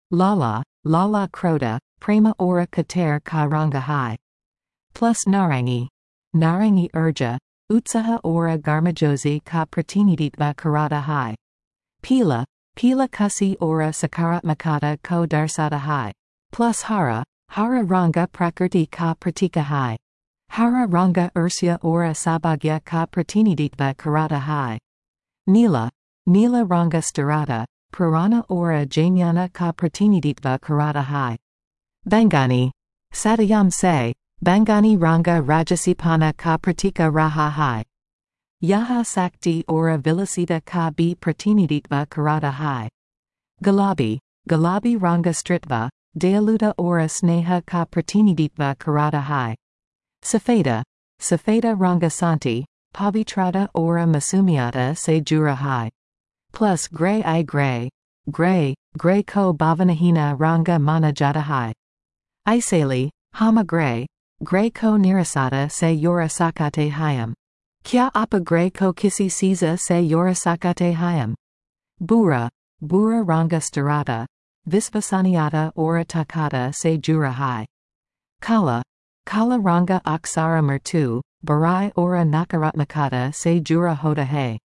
Lala, Lala Crota, Prema Ora Kater Ka Ranga Hai. Plus Narangi. Narangi Urja, Utsaha Ora Garmajosi Ka Pratiniditva Karata Hai. Pila, Pila Kusi Ora Sakaratmakata Ko Darsada Hai. Plus Hara, Hara Ranga Prakrti Ka Pratika Hai. Hara Ranga Ursya Ora Sabagya Ka Pratiniditva Karata Hai. Nila, Nila Ranga Starata, Purana Ora Jnana Ka Pratiniditva Karata Hai. Bangani. Satyam Se, Bangani Ranga Rajasipana Ka Pratika Raha Hai. Yaha Sakti Ora Vilasita Ka Bi Pratiniditva Karata Hai. Galabi, Galabi Ranga Stritva, Dayaluta Ora Sneha Ka Pratiniditva Karata Hai. Safeda, Safeda Ranga Santi, Pavitrata Ora Masumiata Se Jura Hai. Plus Gray I Gray, Gray, Gray Ko Bhavanahina Ranga Manajata Hai. Isali, Hama Gray, Gray Ko Nirasata Se Yora Sakate Hayam. Kya Apa Gray Ko Kisi Siza Se Yora Sakate Hayam. Bura, Bura Ranga Starata, Visvasaniata Ora Takata Se Jura Hai. Kala, Kala Ranga Aksara Mertu, Barai Ora Nakaratmakata Se Jura Hoda Hai.